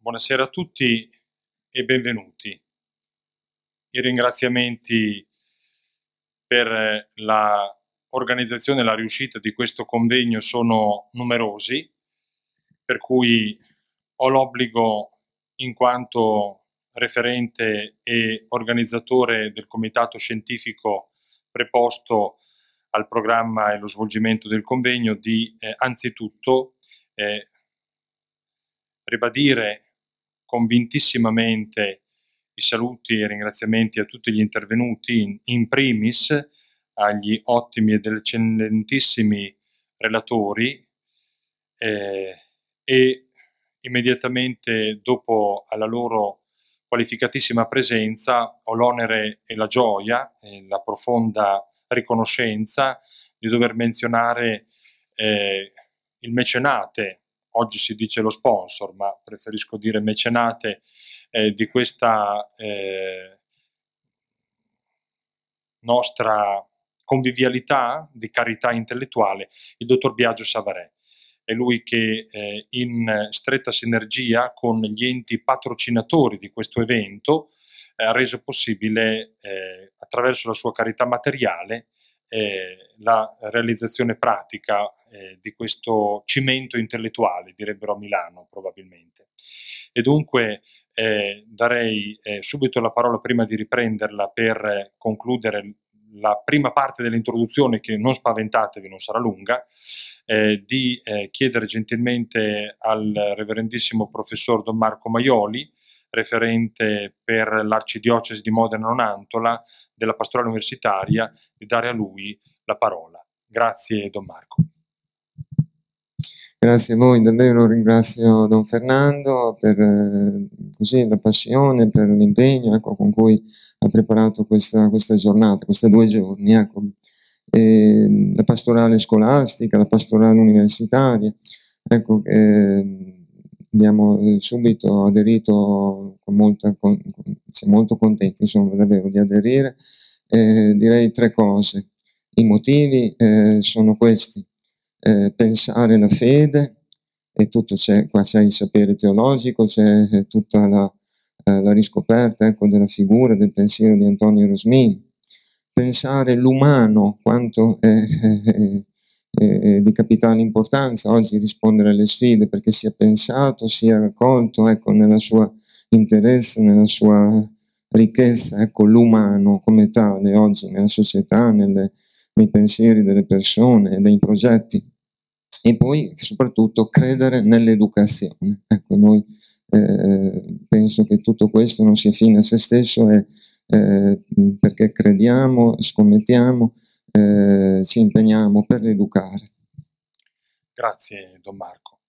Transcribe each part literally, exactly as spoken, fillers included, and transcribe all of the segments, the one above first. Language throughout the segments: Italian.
Buonasera a tutti e benvenuti. I ringraziamenti per la organizzazione e la riuscita di questo convegno sono numerosi, per cui ho l'obbligo, in quanto referente e organizzatore del comitato scientifico preposto al programma e lo svolgimento del convegno, di eh, anzitutto eh, ribadire convintissimamente i saluti e ringraziamenti a tutti gli intervenuti, in, in primis agli ottimi ed eccellentissimi relatori eh, e immediatamente dopo alla loro qualificatissima presenza ho l'onere e la gioia e la profonda riconoscenza di dover menzionare eh, il mecenate. Oggi si dice lo sponsor, ma preferisco dire mecenate eh, di questa eh, nostra convivialità di carità intellettuale, il dottor Biagio Savarè. È lui che eh, in stretta sinergia con gli enti patrocinatori di questo evento eh, ha reso possibile, eh, attraverso la sua carità materiale, eh, la realizzazione pratica eh, di questo cimento intellettuale, direbbero a Milano probabilmente. E dunque eh, darei eh, subito la parola, prima di riprenderla, per eh, concludere la prima parte dell'introduzione, che non spaventatevi, non sarà lunga, eh, di eh, chiedere gentilmente al reverendissimo professor Don Marco Maioli, referente per l'Arcidiocesi di Modena Nonantola della Pastorale Universitaria, di dare a lui la parola. Grazie Don Marco. Grazie a voi, davvero ringrazio Don Fernando per eh, così, la passione, per l'impegno ecco, con cui ha preparato questa, questa giornata, questi due giorni. Ecco. E la pastorale scolastica, la pastorale universitaria, ecco, eh, abbiamo subito aderito con molta, con, siamo molto contenti insomma, davvero di aderire. Eh, direi tre cose. I motivi eh, sono questi. Eh, pensare la fede, e tutto c'è, qua c'è il sapere teologico, c'è eh, tutta la, eh, la riscoperta ecco, della figura, del pensiero di Antonio Rosmini. Pensare l'umano, quanto è, è, è, è di capitale importanza oggi rispondere alle sfide, perché sia pensato, sia raccolto ecco, nella sua interesse, nella sua ricchezza, ecco, l'umano come tale oggi nella società, nelle nei pensieri delle persone e dei progetti, e poi soprattutto credere nell'educazione. Ecco, noi eh, penso che tutto questo non sia fine a se stesso, e, eh, perché crediamo, scommettiamo, eh, ci impegniamo per educare. Grazie Don Marco.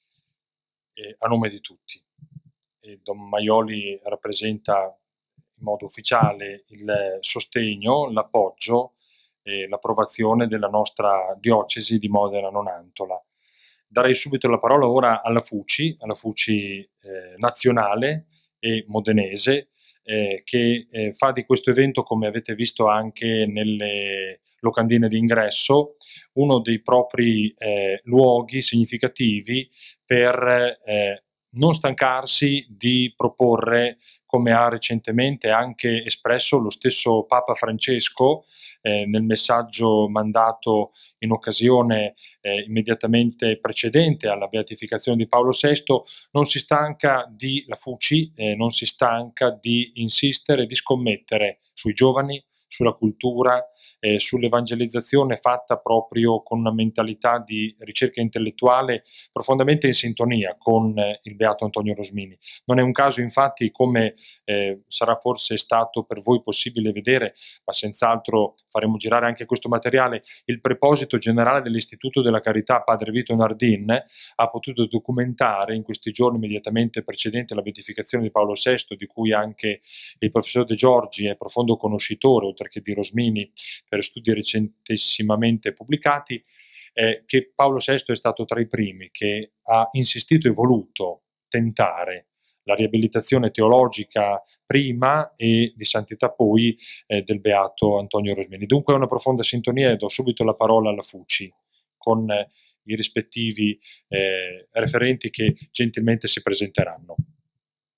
E a nome di tutti, e Don Maioli rappresenta in modo ufficiale il sostegno, l'appoggio e l'approvazione della nostra diocesi di Modena Nonantola. Darei subito la parola ora alla F U C I, alla F U C I eh, nazionale e modenese, eh, che eh, fa di questo evento, come avete visto anche nelle locandine di ingresso, uno dei propri eh, luoghi significativi per eh, non stancarsi di proporre, come ha recentemente anche espresso lo stesso Papa Francesco eh, nel messaggio mandato in occasione eh, immediatamente precedente alla beatificazione di Paolo sesto, non si stanca di, la F U C I eh, non si stanca di insistere, di scommettere sui giovani, sulla cultura, eh, sull'evangelizzazione fatta proprio con una mentalità di ricerca intellettuale profondamente in sintonia con eh, il beato Antonio Rosmini. Non è un caso infatti, come eh, sarà forse stato per voi possibile vedere, ma senz'altro faremo girare anche questo materiale, il preposito generale dell'Istituto della Carità, padre Vito Nardin, ha potuto documentare in questi giorni immediatamente precedenti alla beatificazione di Paolo sesto, di cui anche il professor De Giorgi è profondo conoscitore, oltre che di Rosmini, per studi recentissimamente pubblicati, eh, che Paolo sesto è stato tra i primi che ha insistito e voluto tentare la riabilitazione teologica prima e di santità poi eh, del beato Antonio Rosmini. Dunque è una profonda sintonia, e do subito la parola alla F U C I con eh, i rispettivi eh, referenti che gentilmente si presenteranno.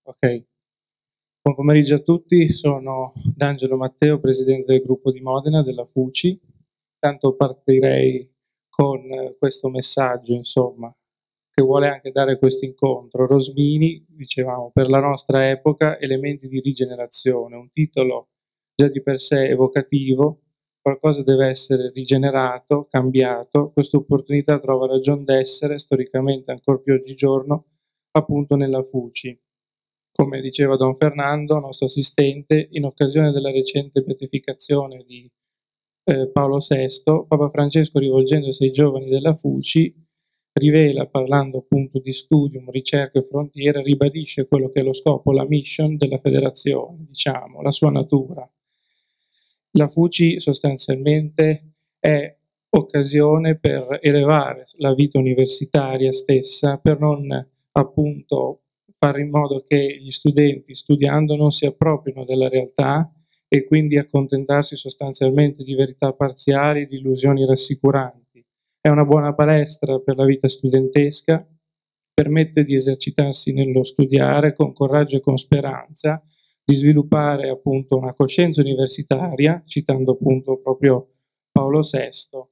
Ok. Buon pomeriggio a tutti, sono D'Angelo Matteo, presidente del gruppo di Modena della F U C I. Tanto partirei con questo messaggio, insomma, che vuole anche dare questo incontro. Rosmini, dicevamo, per la nostra epoca, elementi di rigenerazione, un titolo già di per sé evocativo, qualcosa deve essere rigenerato, cambiato, questa opportunità trova ragion d'essere, storicamente ancora più oggigiorno, appunto nella F U C I. Come diceva Don Fernando, nostro assistente, in occasione della recente beatificazione di eh, Paolo sesto, Papa Francesco, rivolgendosi ai giovani della F U C I, rivela, parlando appunto di studium, ricerca e frontiere, ribadisce quello che è lo scopo, la mission della federazione, diciamo, la sua natura. La F U C I sostanzialmente è occasione per elevare la vita universitaria stessa, per non appunto fare in modo che gli studenti studiando non si appropriino della realtà e quindi accontentarsi sostanzialmente di verità parziali, di illusioni rassicuranti. È una buona palestra per la vita studentesca, permette di esercitarsi nello studiare con coraggio e con speranza, di sviluppare appunto una coscienza universitaria, citando appunto proprio Paolo sesto,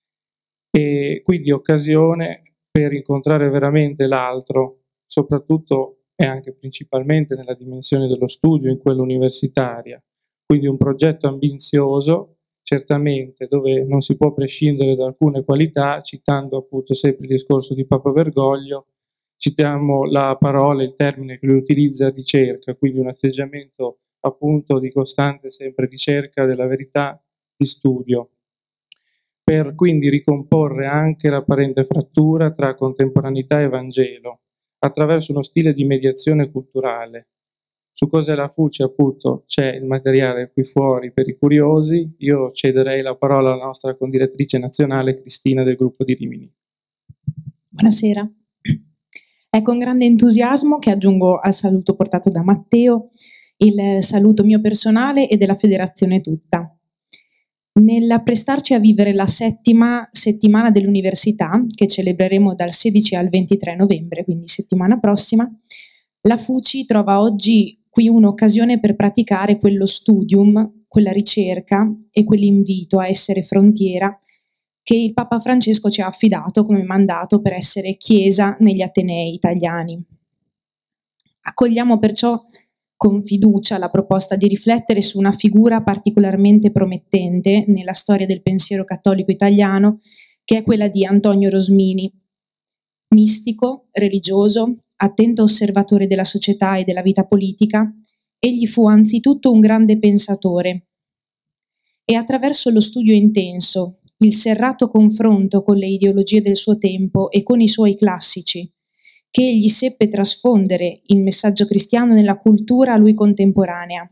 e quindi occasione per incontrare veramente l'altro, soprattutto e anche principalmente nella dimensione dello studio, in quella universitaria. Quindi un progetto ambizioso, certamente, dove non si può prescindere da alcune qualità, citando appunto sempre il discorso di Papa Bergoglio, citiamo la parola, il termine che lui utilizza, ricerca, quindi un atteggiamento appunto di costante sempre ricerca della verità, di studio, per quindi ricomporre anche l'apparente frattura tra contemporaneità e Vangelo, attraverso uno stile di mediazione culturale. Su cos'è la F U C I, appunto, c'è il materiale qui fuori per i curiosi. Io cederei la parola alla nostra condirettrice nazionale Cristina del gruppo di Rimini. Buonasera. È con grande entusiasmo che aggiungo al saluto portato da Matteo il saluto mio personale e della federazione tutta. Nel prestarci a vivere la settima settimana dell'università, che celebreremo dal sedici al ventitré novembre, quindi settimana prossima, la F U C I trova oggi qui un'occasione per praticare quello studium, quella ricerca e quell'invito a essere frontiera che il Papa Francesco ci ha affidato come mandato per essere Chiesa negli Atenei italiani. Accogliamo perciò con fiducia la proposta di riflettere su una figura particolarmente promettente nella storia del pensiero cattolico italiano, che è quella di Antonio Rosmini, mistico, religioso, attento osservatore della società e della vita politica. Egli fu anzitutto un grande pensatore e attraverso lo studio intenso, il serrato confronto con le ideologie del suo tempo e con i suoi classici, che egli seppe trasfondere il messaggio cristiano nella cultura a lui contemporanea.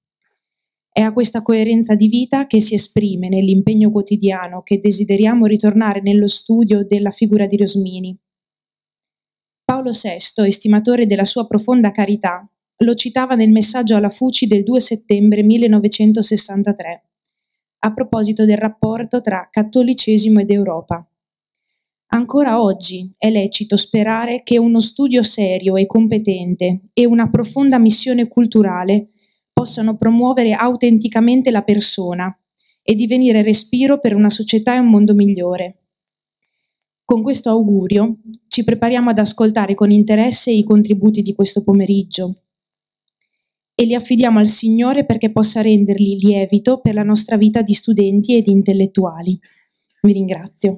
È a questa coerenza di vita che si esprime nell'impegno quotidiano che desideriamo ritornare nello studio della figura di Rosmini. Paolo sesto, estimatore della sua profonda carità, lo citava nel messaggio alla F U C I del due settembre millenovecentosessantatré, a proposito del rapporto tra cattolicesimo ed Europa. Ancora oggi è lecito sperare che uno studio serio e competente e una profonda missione culturale possano promuovere autenticamente la persona e divenire respiro per una società e un mondo migliore. Con questo augurio ci prepariamo ad ascoltare con interesse i contributi di questo pomeriggio e li affidiamo al Signore perché possa renderli lievito per la nostra vita di studenti e di intellettuali. Vi ringrazio.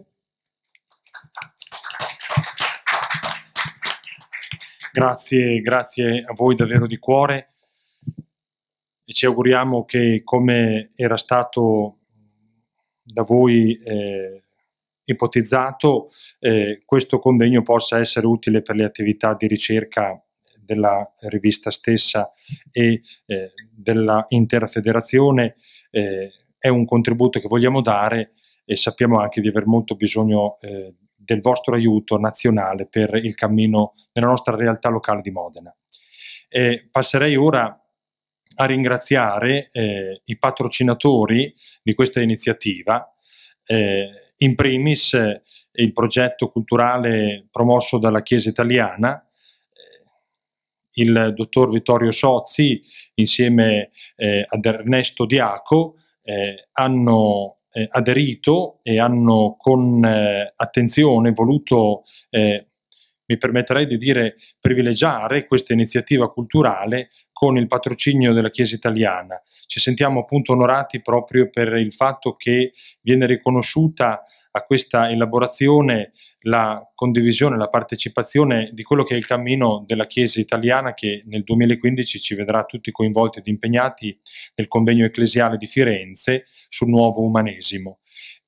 Grazie, grazie a voi davvero di cuore e ci auguriamo che, come era stato da voi eh, ipotizzato, eh, questo convegno possa essere utile per le attività di ricerca della rivista stessa e eh, della intera federazione. Eh, è un contributo che vogliamo dare e sappiamo anche di aver molto bisogno eh, del vostro aiuto nazionale per il cammino nella nostra realtà locale di Modena. Eh, passerei ora a ringraziare eh, i patrocinatori di questa iniziativa, eh, in primis eh, il progetto culturale promosso dalla Chiesa italiana, il dottor Vittorio Sozzi insieme eh, ad Ernesto Diaco eh, hanno eh, aderito e hanno con eh, attenzione voluto, eh, mi permetterei di dire, privilegiare questa iniziativa culturale con il patrocinio della Chiesa italiana. Ci sentiamo appunto onorati proprio per il fatto che viene riconosciuta a questa elaborazione la condivisione, la partecipazione di quello che è il cammino della Chiesa italiana, che nel duemilaquindici ci vedrà tutti coinvolti ed impegnati nel convegno ecclesiale di Firenze sul nuovo umanesimo.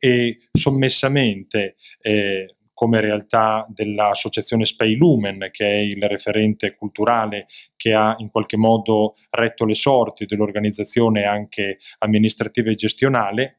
E sommessamente eh, come realtà dell'associazione Spei Lumen, che è il referente culturale che ha in qualche modo retto le sorti dell'organizzazione anche amministrativa e gestionale,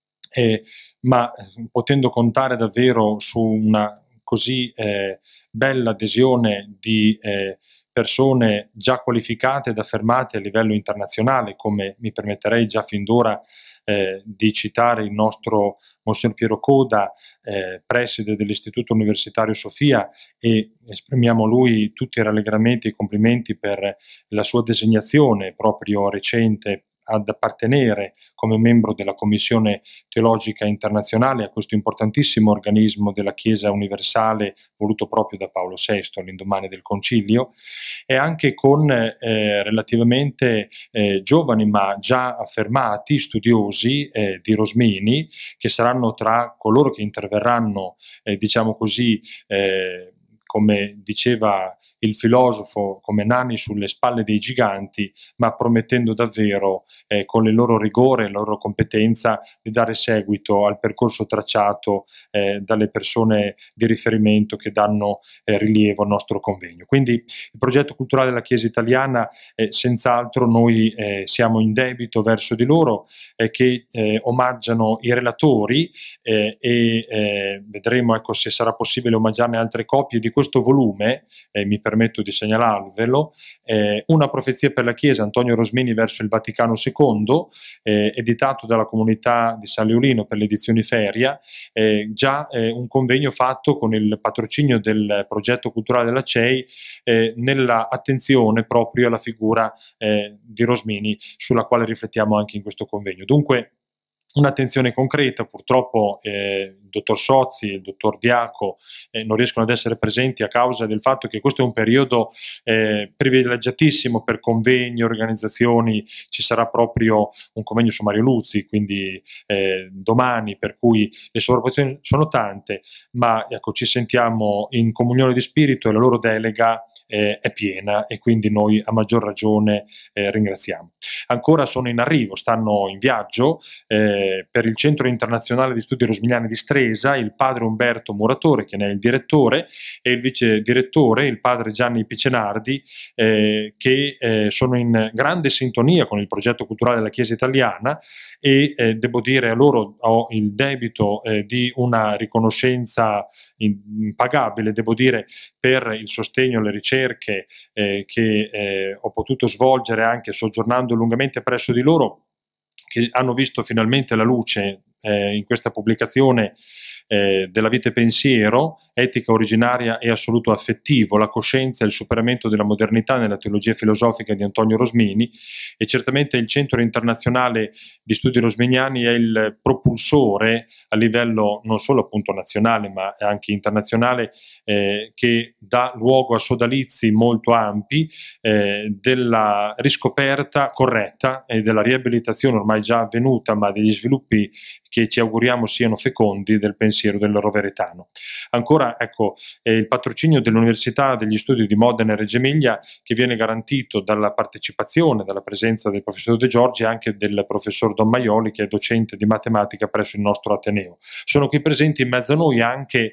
eh, ma potendo contare davvero su una così eh, bella adesione di eh, persone già qualificate ed affermate a livello internazionale, come mi permetterei già fin d'ora eh, di citare il nostro Monsignor Piero Coda, eh, preside dell'Istituto Universitario Sofia, e esprimiamo a lui tutti i rallegramenti e i complimenti per la sua designazione proprio recente ad appartenere come membro della Commissione Teologica Internazionale a questo importantissimo organismo della Chiesa universale voluto proprio da Paolo sesto all'indomani del Concilio, e anche con eh, relativamente eh, giovani ma già affermati studiosi eh, di Rosmini, che saranno tra coloro che interverranno, eh, diciamo così, eh, come diceva il filosofo, come nani sulle spalle dei giganti, ma promettendo davvero eh, con il loro rigore e la loro competenza di dare seguito al percorso tracciato eh, dalle persone di riferimento che danno eh, rilievo al nostro convegno. Quindi il progetto culturale della Chiesa italiana, eh, senz'altro noi eh, siamo in debito verso di loro, eh, che eh, omaggiano i relatori eh, e eh, vedremo ecco, se sarà possibile omaggiarne altre copie di questo volume, eh, mi permetto di segnalarvelo, eh, Una profezia per la Chiesa, Antonio Rosmini verso il Vaticano secondo, eh, editato dalla comunità di San Leolino per le edizioni Feria, eh, già eh, un convegno fatto con il patrocinio del progetto culturale della C E I, eh, nella attenzione proprio alla figura eh, di Rosmini, sulla quale riflettiamo anche in questo convegno. Dunque, un'attenzione concreta. Purtroppo eh, il dottor Sozzi e il dottor Diaco eh, non riescono ad essere presenti a causa del fatto che questo è un periodo eh, privilegiatissimo per convegni, organizzazioni. Ci sarà proprio un convegno su Mario Luzzi, quindi eh, domani, per cui le sovrapposizioni sono tante, ma ecco, ci sentiamo in comunione di spirito e la loro delega eh, è piena, e quindi noi a maggior ragione eh, ringraziamo. Ancora sono in arrivo, stanno in viaggio eh, per il Centro Internazionale di Studi Rosminiani di Stresa il padre Umberto Muratore, che ne è il direttore, e il vice direttore, il padre Gianni Picenardi, eh, che eh, sono in grande sintonia con il progetto culturale della Chiesa italiana, e eh, devo dire a loro ho il debito eh, di una riconoscenza impagabile, devo dire, per il sostegno alle ricerche eh, che eh, ho potuto svolgere anche soggiornando lungamente presso di loro, che hanno visto finalmente la luce eh, in questa pubblicazione eh, della Vita e Pensiero, etica originaria e assoluto affettivo, la coscienza e il superamento della modernità nella teologia filosofica di Antonio Rosmini. E certamente il Centro Internazionale di Studi Rosminiani è il propulsore a livello non solo appunto nazionale ma anche internazionale, eh, che dà luogo a sodalizi molto ampi eh, della riscoperta corretta e della riabilitazione ormai già avvenuta, ma degli sviluppi che ci auguriamo siano fecondi, del pensiero del roveretano. Ancora, ecco, eh, il patrocinio dell'Università degli Studi di Modena e Reggio Emilia, che viene garantito dalla partecipazione, dalla presenza del professor De Giorgi e anche del professor Don Maioli, che è docente di matematica presso il nostro Ateneo. Sono qui presenti in mezzo a noi anche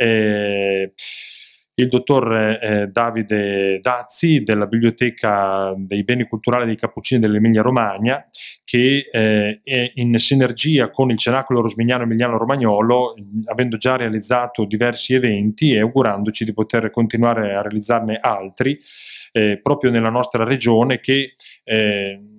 eh, il dottor eh, Davide Dazzi della Biblioteca dei Beni Culturali dei Cappuccini dell'Emilia Romagna, che eh, è in sinergia con il Cenacolo Rosminiano Emiliano Romagnolo, avendo già realizzato diversi eventi e augurandoci di poter continuare a realizzarne altri eh, proprio nella nostra regione, che eh,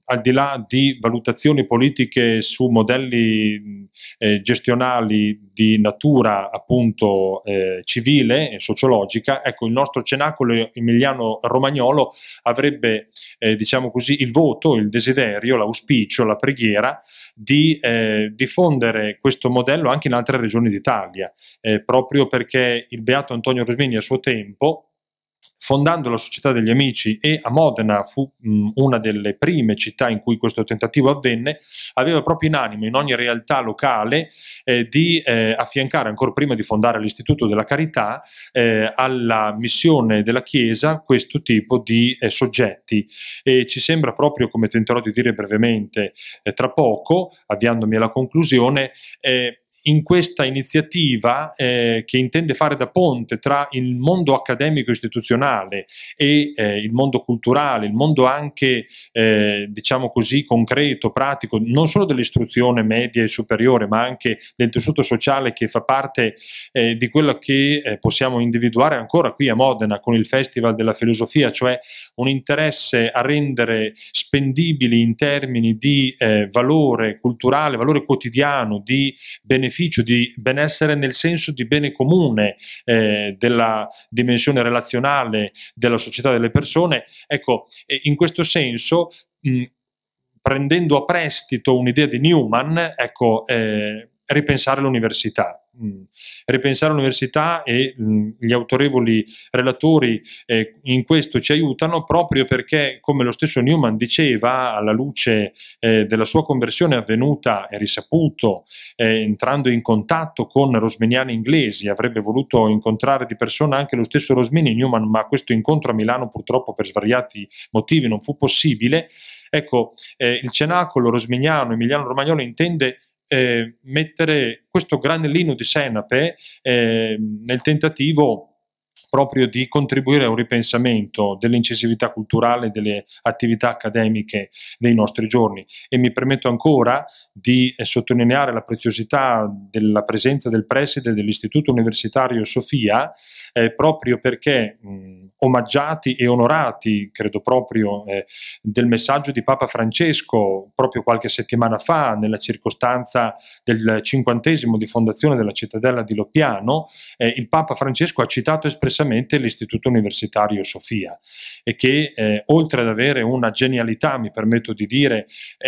al di là di valutazioni politiche su modelli eh, gestionali di natura appunto eh, civile e sociologica, ecco, il nostro cenacolo emiliano romagnolo avrebbe eh, diciamo così il voto, il desiderio, l'auspicio, la preghiera di eh, diffondere questo modello anche in altre regioni d'Italia, eh, proprio perché il beato Antonio Rosmini a suo tempo, fondando la Società degli Amici, e a Modena fu mh, una delle prime città in cui questo tentativo avvenne, aveva proprio in animo in ogni realtà locale eh, di eh, affiancare, ancora prima di fondare l'Istituto della Carità, eh, alla missione della Chiesa questo tipo di eh, soggetti, e ci sembra proprio, come tenterò di dire brevemente eh, tra poco, avviandomi alla conclusione, eh, in questa iniziativa eh, che intende fare da ponte tra il mondo accademico istituzionale e eh, il mondo culturale, il mondo anche eh, diciamo così concreto, pratico, non solo dell'istruzione media e superiore, ma anche del tessuto sociale che fa parte eh, di quello che eh, possiamo individuare ancora qui a Modena con il Festival della Filosofia, cioè un interesse a rendere spendibili in termini di eh, valore culturale, valore quotidiano, di beneficio, di benessere nel senso di bene comune, eh, della dimensione relazionale della società delle persone. Ecco, in questo senso, mh, prendendo a prestito un'idea di Newman, ecco, eh, ripensare l'università. Mm. Ripensare l'università e mh, gli autorevoli relatori eh, in questo ci aiutano, proprio perché, come lo stesso Newman diceva, alla luce eh, della sua conversione avvenuta e risaputo eh, entrando in contatto con rosminiani inglesi, avrebbe voluto incontrare di persona anche lo stesso Rosmini Newman, ma questo incontro a Milano purtroppo per svariati motivi non fu possibile. Ecco, eh, il cenacolo rosminiano emiliano romagnolo intende Eh, mettere questo granellino di senape eh, nel tentativo proprio di contribuire a un ripensamento dell'incisività culturale e delle attività accademiche dei nostri giorni. E mi permetto ancora di eh, sottolineare la preziosità della presenza del preside dell'Istituto Universitario Sofia, eh, proprio perché mh, omaggiati e onorati, credo proprio, eh, del messaggio di Papa Francesco proprio qualche settimana fa, nella circostanza del cinquantesimo di fondazione della cittadella di Loppiano, eh, il Papa Francesco ha citato espressamente l'Istituto Universitario Sofia, e che eh, oltre ad avere una genialità, mi permetto di dire,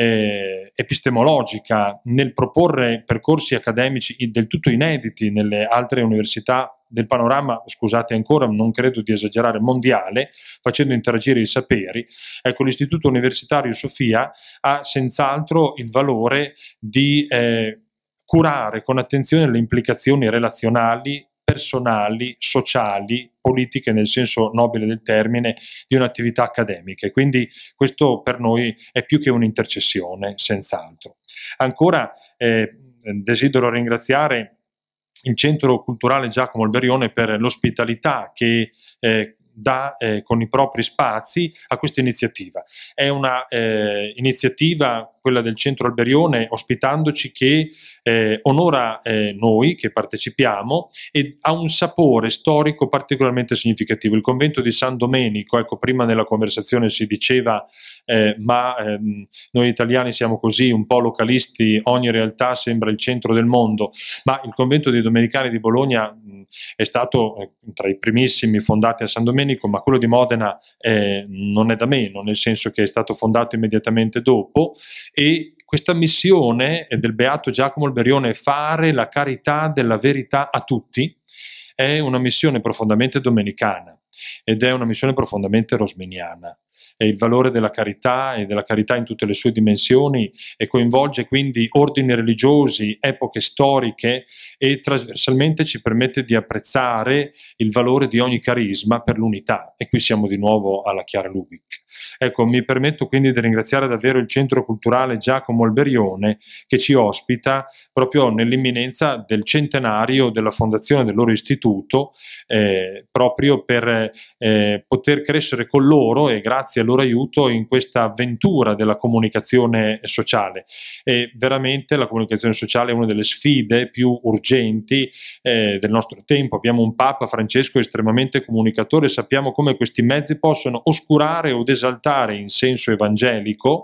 eh, epistemologica nel proporre percorsi accademici del tutto inediti nelle altre università del panorama, scusate ancora, non credo di esagerare, mondiale, facendo interagire i saperi, ecco, l'Istituto Universitario Sofia ha senz'altro il valore di eh, curare con attenzione le implicazioni relazionali, personali, sociali, politiche nel senso nobile del termine di un'attività accademica, e quindi questo per noi è più che un'intercessione, senz'altro. Ancora eh, desidero ringraziare il Centro Culturale Giacomo Alberione per l'ospitalità che eh, dà eh, con i propri spazi a questa iniziativa. È una eh, iniziativa, quella del Centro Alberione, ospitandoci, che eh, onora eh, noi che partecipiamo e ha un sapore storico particolarmente significativo. Il convento di San Domenico, ecco, prima nella conversazione si diceva eh, ma ehm, noi italiani siamo così un po' localisti, ogni realtà sembra il centro del mondo, ma il convento dei Domenicani di Bologna mh, è stato eh, tra i primissimi fondati a San Domenico, ma quello di Modena eh, non è da meno, nel senso che è stato fondato immediatamente dopo. E questa missione del beato Giacomo Alberione, fare la carità della verità a tutti, è una missione profondamente domenicana ed è una missione profondamente rosminiana. E il valore della carità e della carità in tutte le sue dimensioni e coinvolge quindi ordini religiosi, epoche storiche, e trasversalmente ci permette di apprezzare il valore di ogni carisma per l'unità. E qui siamo di nuovo alla Chiara Lubick. Ecco, mi permetto quindi di ringraziare davvero il Centro Culturale Giacomo Alberione, che ci ospita proprio nell'imminenza del centenario della fondazione del loro istituto, eh, proprio per eh, poter crescere con loro e grazie al loro aiuto in questa avventura della comunicazione sociale. E veramente la comunicazione sociale è una delle sfide più urgenti eh, del nostro tempo. Abbiamo un Papa Francesco estremamente comunicatore, sappiamo come questi mezzi possono oscurare o esaltare in senso evangelico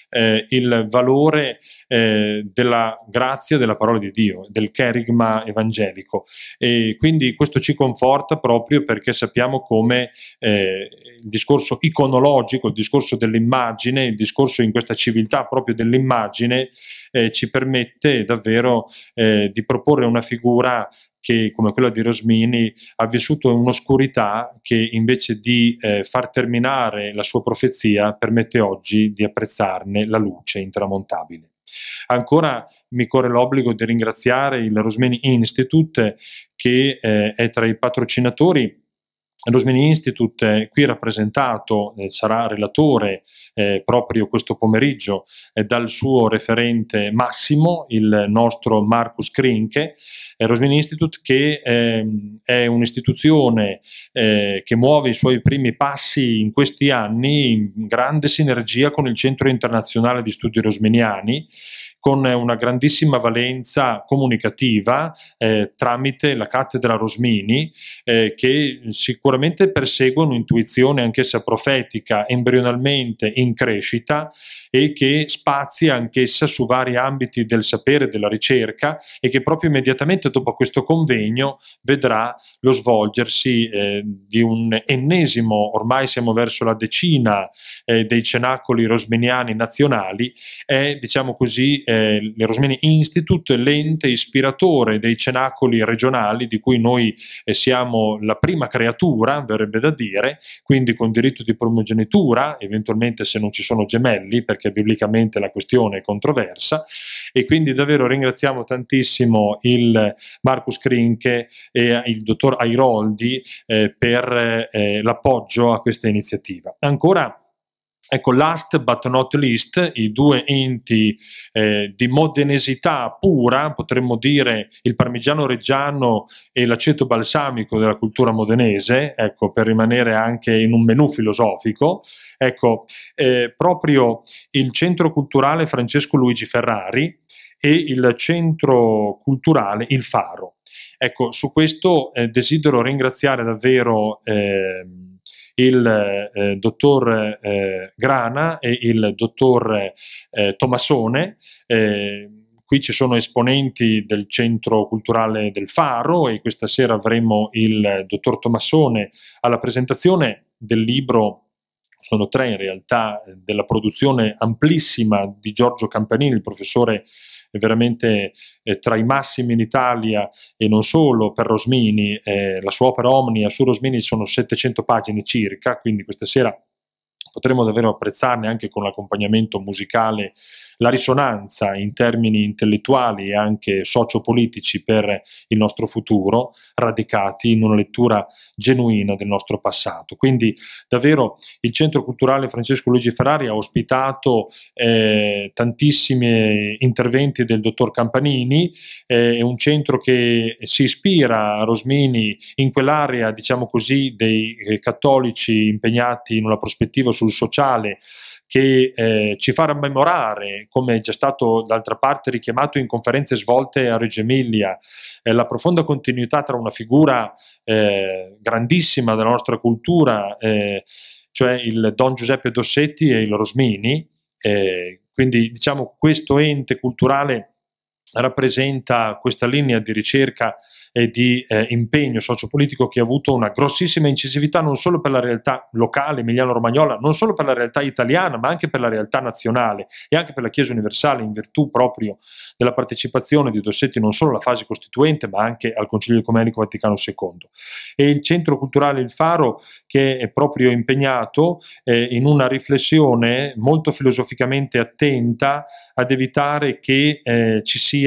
eh, il valore eh, della grazia della parola di Dio, del cherigma evangelico, e quindi questo ci conforta proprio perché sappiamo come eh, il discorso iconologico, il discorso dell'immagine, il discorso in questa civiltà proprio dell'immagine eh, ci permette davvero eh, di proporre una figura che, come quella di Rosmini, ha vissuto un'oscurità che invece di eh, far terminare la sua profezia permette oggi di apprezzarne la luce intramontabile. Ancora mi corre l'obbligo di ringraziare il Rosmini Institute, che eh, è tra i patrocinatori. Rosmini Institute è qui rappresentato, eh, sarà relatore eh, proprio questo pomeriggio eh, dal suo referente massimo, il nostro Marcus Krinke. eh, Rosmini Institute che eh, è un'istituzione eh, che muove i suoi primi passi in questi anni in grande sinergia con il Centro Internazionale di Studi Rosminiani, con una grandissima valenza comunicativa eh, tramite la cattedra Rosmini, eh, che sicuramente persegue un'intuizione anch'essa profetica, embrionalmente in crescita, e che spazia anch'essa su vari ambiti del sapere e della ricerca, e che proprio immediatamente dopo questo convegno vedrà lo svolgersi eh, di un ennesimo, ormai siamo verso la decina eh, dei cenacoli rosminiani nazionali. È, diciamo così, eh, il Rosmini Institute, l'ente ispiratore dei cenacoli regionali, di cui noi eh, siamo la prima creatura, verrebbe da dire, quindi con diritto di primogenitura, eventualmente se non ci sono gemelli, perché biblicamente la questione è controversa. E quindi davvero ringraziamo tantissimo il Marcus Krinke e il dottor Airoldi eh, per eh, l'appoggio a questa iniziativa. Ancora, ecco, last but not least, i due enti eh, di modenesità pura, potremmo dire il parmigiano reggiano e l'aceto balsamico della cultura modenese, ecco, per rimanere anche in un menù filosofico. Ecco, eh, proprio il Centro Culturale Francesco Luigi Ferrari e il Centro Culturale Il Faro. Ecco, su questo eh, desidero ringraziare davvero eh, il eh, dottor eh, Grana e il dottor eh, Tomassone. Eh, qui ci sono esponenti del Centro Culturale del Faro, e questa sera avremo il dottor Tomassone alla presentazione del libro. Sono tre in realtà, della produzione amplissima di Giorgio Campanini, il professore è veramente eh, tra i massimi in Italia, e non solo per Rosmini. Eh, la sua opera Omnia su Rosmini sono settecento pagine circa, quindi questa sera potremo davvero apprezzarne, anche con l'accompagnamento musicale, la risonanza in termini intellettuali e anche sociopolitici per il nostro futuro, radicati in una lettura genuina del nostro passato. Quindi davvero il Centro Culturale Francesco Luigi Ferrari ha ospitato eh, tantissimi interventi del dottor Campanini. Eh, è un centro che si ispira a Rosmini in quell'area, diciamo così, dei eh, cattolici impegnati in una prospettiva sul sociale, che eh, ci fa rammemorare, come è già stato d'altra parte richiamato in conferenze svolte a Reggio Emilia, eh, la profonda continuità tra una figura eh, grandissima della nostra cultura, eh, cioè il Don Giuseppe Dossetti, e il Rosmini. Eh, quindi diciamo questo ente culturale rappresenta questa linea di ricerca e di eh, impegno sociopolitico che ha avuto una grossissima incisività non solo per la realtà locale emiliano-romagnola, non solo per la realtà italiana, ma anche per la realtà nazionale e anche per la Chiesa universale, in virtù proprio della partecipazione di Dossetti non solo alla fase costituente, ma anche al Concilio Ecumenico Vaticano secondo. E il Centro Culturale Il Faro, che è proprio impegnato eh, in una riflessione molto filosoficamente attenta ad evitare che eh, ci sia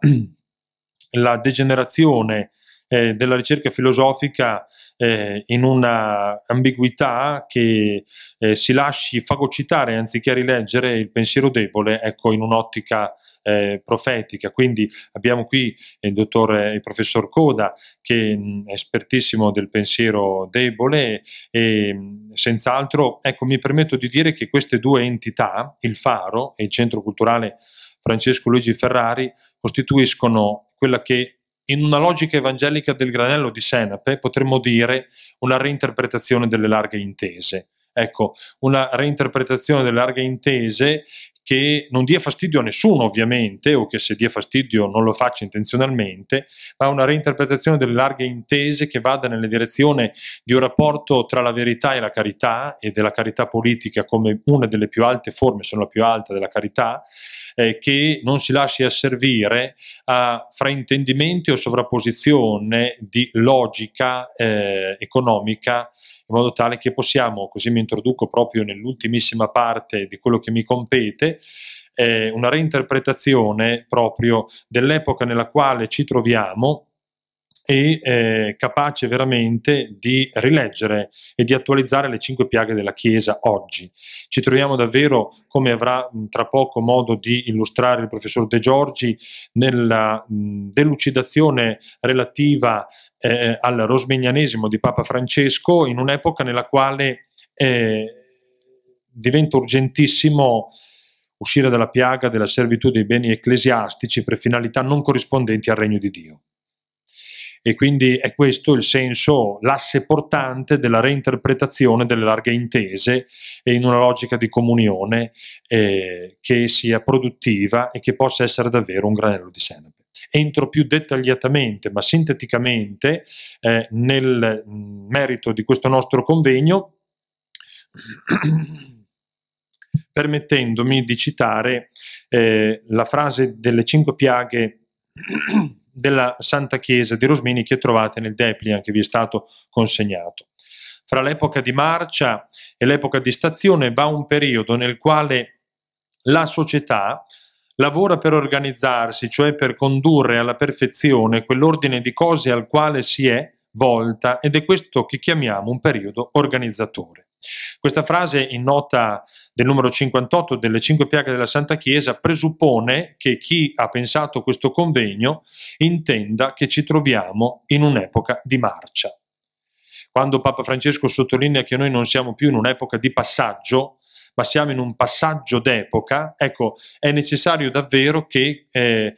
la degenerazione eh, della ricerca filosofica eh, in una ambiguità che eh, si lasci fagocitare anziché rileggere il pensiero debole, ecco, in un'ottica eh, profetica. Quindi abbiamo qui il dottore, il professor Coda, che mh, è espertissimo del pensiero debole, e mh, senz'altro, ecco, mi permetto di dire che queste due entità, il Faro e il Centro Culturale Francesco Luigi Ferrari, costituiscono quella che in una logica evangelica del granello di senape potremmo dire una reinterpretazione delle larghe intese. Ecco, una reinterpretazione delle larghe intese che non dia fastidio a nessuno ovviamente, o che se dia fastidio non lo faccia intenzionalmente, ma una reinterpretazione delle larghe intese che vada nella direzione di un rapporto tra la verità e la carità, e della carità politica come una delle più alte forme, sono la più alta della carità, eh, che non si lasci asservire a fraintendimenti o sovrapposizione di logica eh, economica, in modo tale che possiamo, così mi introduco proprio nell'ultimissima parte di quello che mi compete, eh, una reinterpretazione proprio dell'epoca nella quale ci troviamo, e eh, capace veramente di rileggere e di attualizzare le cinque piaghe della Chiesa oggi. Ci troviamo davvero, come avrà mh, tra poco modo di illustrare il professor De Giorgi, nella mh, delucidazione relativa eh, al rosminianesimo di Papa Francesco, in un'epoca nella quale eh, diventa urgentissimo uscire dalla piaga della servitù dei beni ecclesiastici per finalità non corrispondenti al regno di Dio. E quindi è questo il senso, l'asse portante della reinterpretazione delle larghe intese, e in una logica di comunione eh, che sia produttiva e che possa essere davvero un granello di senape. Entro più dettagliatamente ma sinteticamente eh, nel merito di questo nostro convegno, permettendomi di citare eh, la frase delle cinque piaghe della Santa Chiesa di Rosmini che trovate nel Dépliant che vi è stato consegnato. Fra l'epoca di marcia e l'epoca di stazione va un periodo nel quale la società lavora per organizzarsi, cioè per condurre alla perfezione quell'ordine di cose al quale si è volta, ed è questo che chiamiamo un periodo organizzatore. Questa frase in nota del numero cinquantotto delle cinque piaghe della Santa Chiesa presuppone che chi ha pensato questo convegno intenda che ci troviamo in un'epoca di marcia. Quando Papa Francesco sottolinea che noi non siamo più in un'epoca di passaggio, ma siamo in un passaggio d'epoca, ecco, è necessario davvero che eh,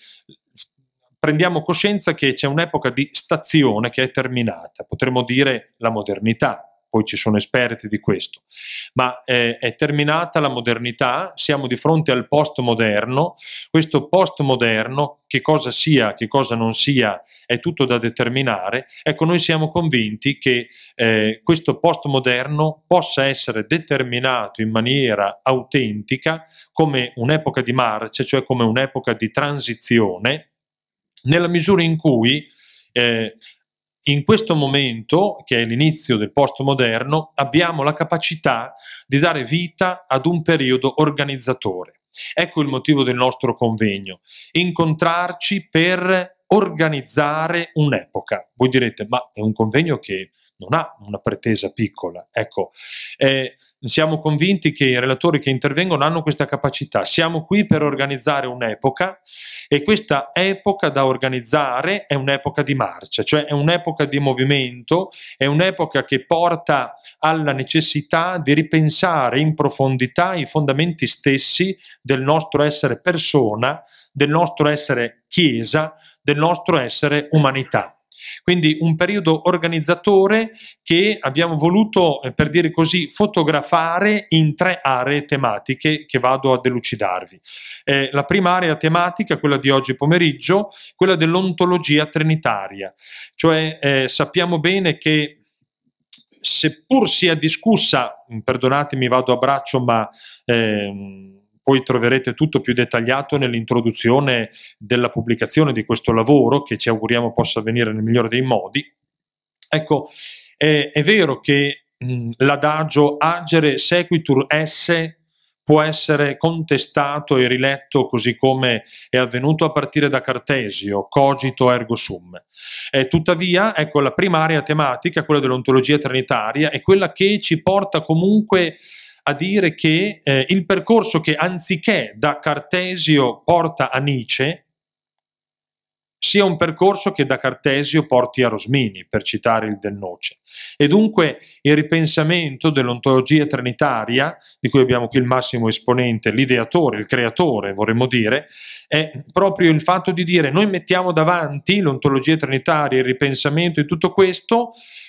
prendiamo coscienza che c'è un'epoca di stazione che è terminata, potremmo dire la modernità. Poi ci sono esperti di questo, ma eh, è terminata la modernità, siamo di fronte al postmoderno. Questo postmoderno, che cosa sia, che cosa non sia, è tutto da determinare. Ecco, noi siamo convinti che eh, questo postmoderno possa essere determinato in maniera autentica come un'epoca di marcia, cioè come un'epoca di transizione, nella misura in cui eh, in questo momento, che è l'inizio del postmoderno, abbiamo la capacità di dare vita ad un periodo organizzatore. Ecco il motivo del nostro convegno: incontrarci per organizzare un'epoca. Voi direte, ma è un convegno che non ha una pretesa piccola. Ecco, eh, siamo convinti che i relatori che intervengono hanno questa capacità. Siamo qui per organizzare un'epoca, e questa epoca da organizzare è un'epoca di marcia, cioè è un'epoca di movimento, è un'epoca che porta alla necessità di ripensare in profondità i fondamenti stessi del nostro essere persona, del nostro essere Chiesa, del nostro essere umanità. Quindi un periodo organizzatore che abbiamo voluto, eh, per dire così, fotografare in tre aree tematiche che vado a delucidarvi. Eh, la prima area tematica, quella di oggi pomeriggio, quella dell'ontologia trinitaria, cioè eh, sappiamo bene che seppur sia discussa, perdonatemi vado a braccio, ma ehm, poi troverete tutto più dettagliato nell'introduzione della pubblicazione di questo lavoro, che ci auguriamo possa avvenire nel migliore dei modi. Ecco, è, è vero che mh, l'adagio agere sequitur esse può essere contestato e riletto così come è avvenuto a partire da Cartesio, cogito ergo sum. Eh, tuttavia, ecco, la prima area tematica, quella dell'ontologia trinitaria, è quella che ci porta comunque a dire che eh, il percorso che anziché da Cartesio porta a Nietzsche sia un percorso che da Cartesio porti a Rosmini, per citare il Del Noce. E dunque il ripensamento dell'ontologia trinitaria, di cui abbiamo qui il massimo esponente, l'ideatore, il creatore, vorremmo dire, è proprio il fatto di dire noi mettiamo davanti l'ontologia trinitaria, il ripensamento e tutto questo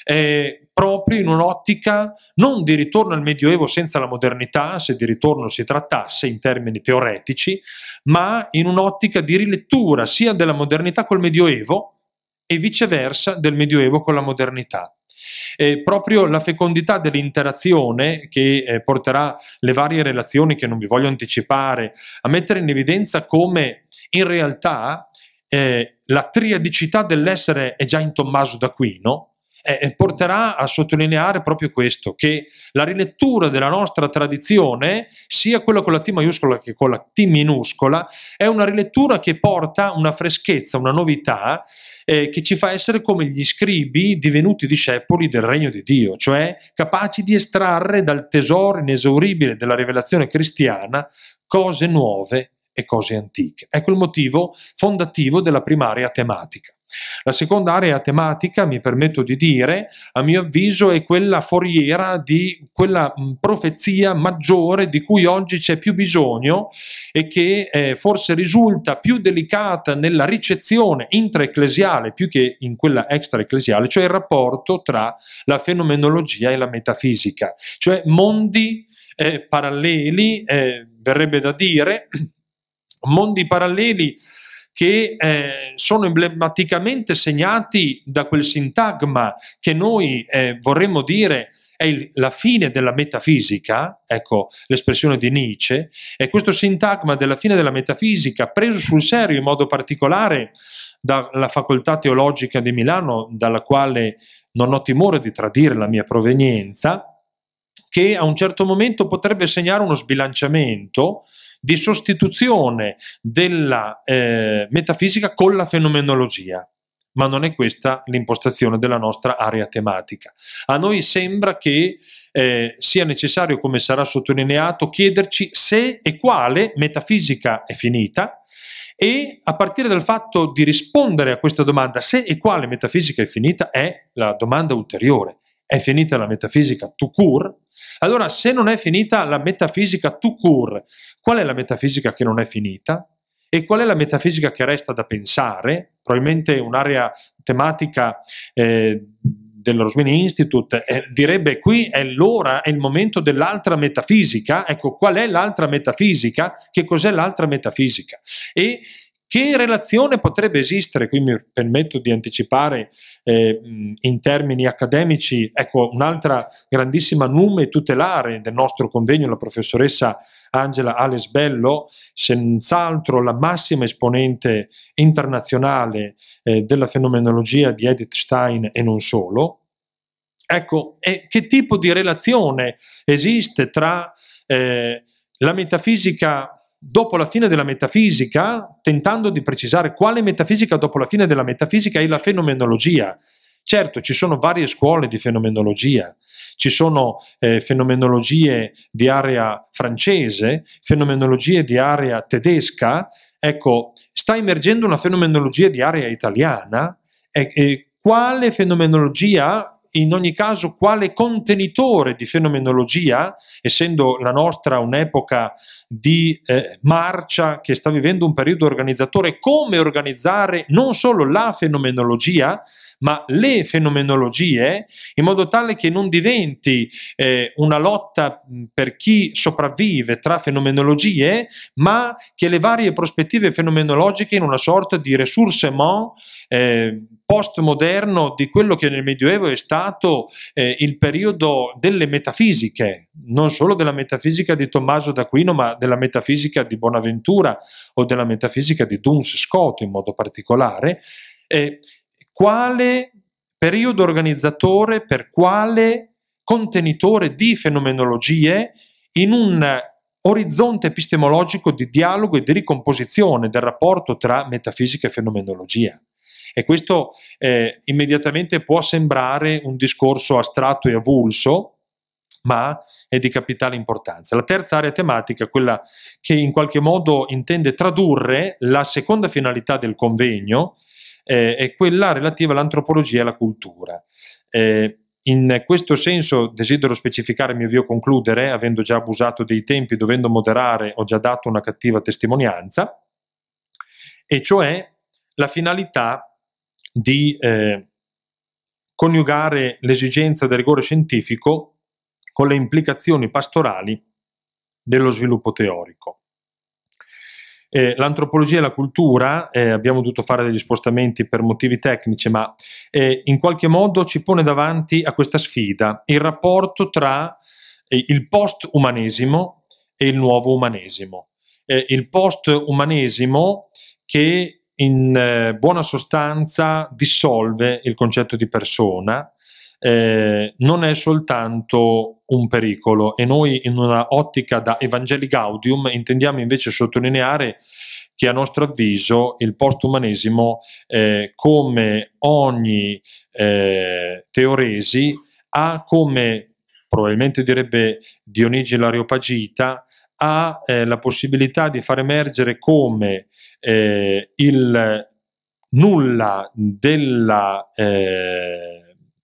eh, proprio in un'ottica non di ritorno al Medioevo senza la modernità, se di ritorno si trattasse in termini teoretici, ma in un'ottica di rilettura sia della modernità col Medioevo e viceversa del Medioevo con la modernità. Eh, proprio la fecondità dell'interazione che eh, porterà le varie relazioni, che non vi voglio anticipare, a mettere in evidenza come in realtà eh, la triadicità dell'essere è già in Tommaso d'Aquino, eh, porterà a sottolineare proprio questo, che la rilettura della nostra tradizione, sia quella con la T maiuscola che con la T minuscola, è una rilettura che porta una freschezza, una novità, Eh, che ci fa essere come gli scribi divenuti discepoli del regno di Dio, cioè capaci di estrarre dal tesoro inesauribile della rivelazione cristiana cose nuove e cose antiche. Ecco il motivo fondativo della prima area tematica. La seconda area tematica, mi permetto di dire, a mio avviso è quella foriera di quella profezia maggiore di cui oggi c'è più bisogno e che eh, forse risulta più delicata nella ricezione intraecclesiale più che in quella extraecclesiale, cioè il rapporto tra la fenomenologia e la metafisica, cioè mondi eh, paralleli, eh, verrebbe da dire, mondi paralleli che eh, sono emblematicamente segnati da quel sintagma che noi eh, vorremmo dire è il, la fine della metafisica, ecco l'espressione di Nietzsche, e questo sintagma della fine della metafisica, preso sul serio in modo particolare dalla Facoltà Teologica di Milano, dalla quale non ho timore di tradire la mia provenienza, che a un certo momento potrebbe segnare uno sbilanciamento di sostituzione della eh, metafisica con la fenomenologia, ma non è questa l'impostazione della nostra area tematica. A noi sembra che eh, sia necessario, come sarà sottolineato, chiederci se e quale metafisica è finita, e a partire dal fatto di rispondere a questa domanda, se e quale metafisica è finita, è la domanda ulteriore. È finita la metafisica tout court? Allora, se non è finita la metafisica tout court, qual è la metafisica che non è finita? E qual è la metafisica che resta da pensare? Probabilmente un'area tematica eh, del Rosmini Institute eh, direbbe qui è l'ora, è il momento dell'altra metafisica. Ecco, qual è l'altra metafisica? Che cos'è l'altra metafisica? E che relazione potrebbe esistere? Qui mi permetto di anticipare eh, in termini accademici, ecco, un'altra grandissima nume tutelare del nostro convegno, la professoressa Angela Ales Bello, senz'altro la massima esponente internazionale eh, della fenomenologia di Edith Stein e non solo. Ecco, e che tipo di relazione esiste tra eh, la metafisica dopo la fine della metafisica, tentando di precisare quale metafisica dopo la fine della metafisica è la fenomenologia. Certo, ci sono varie scuole di fenomenologia, ci sono eh, fenomenologie di area francese, fenomenologie di area tedesca, ecco, sta emergendo una fenomenologia di area italiana, e, e quale fenomenologia, in ogni caso quale contenitore di fenomenologia, essendo la nostra un'epoca di eh, marcia che sta vivendo un periodo organizzatore, come organizzare non solo la fenomenologia, ma le fenomenologie, in modo tale che non diventi eh, una lotta per chi sopravvive tra fenomenologie, ma che le varie prospettive fenomenologiche in una sorta di ressourcement eh, postmoderno di quello che nel Medioevo è stato eh, il periodo delle metafisiche, non solo della metafisica di Tommaso d'Aquino, ma della metafisica di Bonaventura o della metafisica di Duns Scott in modo particolare. Eh, quale periodo organizzatore per quale contenitore di fenomenologie in un orizzonte epistemologico di dialogo e di ricomposizione del rapporto tra metafisica e fenomenologia. E questo eh, immediatamente può sembrare un discorso astratto e avulso, ma è di capitale importanza. La terza area tematica, quella che in qualche modo intende tradurre la seconda finalità del convegno, eh, è quella relativa all'antropologia e alla cultura. Eh, in questo senso desidero specificare, mi avvio a concludere, avendo già abusato dei tempi, dovendo moderare, ho già dato una cattiva testimonianza, e cioè la finalità di eh, coniugare l'esigenza del rigore scientifico con le implicazioni pastorali dello sviluppo teorico. Eh, l'antropologia e la cultura, eh, abbiamo dovuto fare degli spostamenti per motivi tecnici, ma eh, in qualche modo ci pone davanti a questa sfida, il rapporto tra eh, il post-umanesimo e il nuovo umanesimo. Eh, il post-umanesimo che in eh, buona sostanza dissolve il concetto di persona, eh, non è soltanto un pericolo, e noi in una ottica da Evangelii Gaudium intendiamo invece sottolineare che a nostro avviso il postumanesimo, eh, come ogni eh, teoresi, ha, come probabilmente direbbe Dionigi l'Areopagita, ha eh, la possibilità di far emergere come eh, il nulla della eh,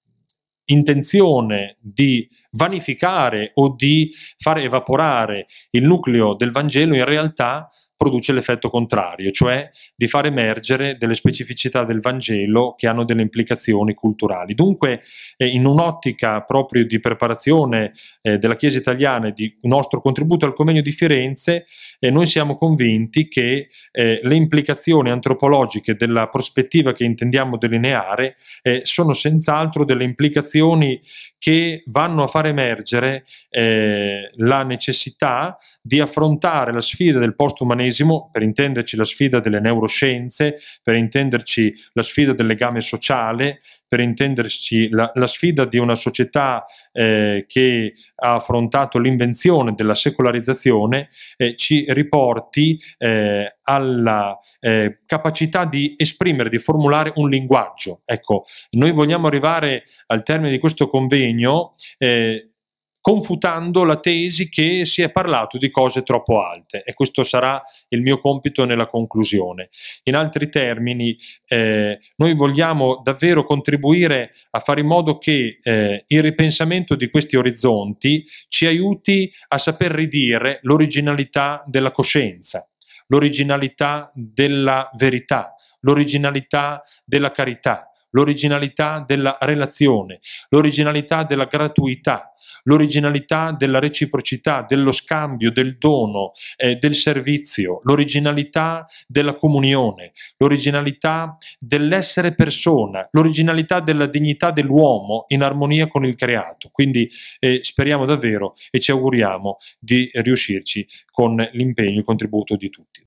intenzione di vanificare o di far evaporare il nucleo del Vangelo in realtà produce l'effetto contrario, cioè di far emergere delle specificità del Vangelo che hanno delle implicazioni culturali. Dunque, eh, in un'ottica proprio di preparazione eh, della Chiesa italiana e di nostro contributo al Convegno di Firenze, eh, noi siamo convinti che eh, le implicazioni antropologiche della prospettiva che intendiamo delineare eh, sono senz'altro delle implicazioni che vanno a far emergere eh, la necessità di affrontare la sfida del postumanesimo, per intenderci la sfida delle neuroscienze, per intenderci la sfida del legame sociale, per intenderci la, la sfida di una società eh, che ha affrontato l'invenzione della secolarizzazione, eh, ci riporti eh, alla eh, capacità di esprimere, di formulare un linguaggio. Ecco, noi vogliamo arrivare al termine di questo convegno eh, confutando la tesi che si è parlato di cose troppo alte, e questo sarà il mio compito nella conclusione. In altri termini, eh, noi vogliamo davvero contribuire a fare in modo che eh, il ripensamento di questi orizzonti ci aiuti a saper ridire l'originalità della coscienza, l'originalità della verità, l'originalità della carità, l'originalità della relazione, l'originalità della gratuità, l'originalità della reciprocità, dello scambio, del dono, eh, del servizio, l'originalità della comunione, l'originalità dell'essere persona, l'originalità della dignità dell'uomo in armonia con il creato. Quindi eh, speriamo davvero e ci auguriamo di riuscirci con l'impegno e il contributo di tutti.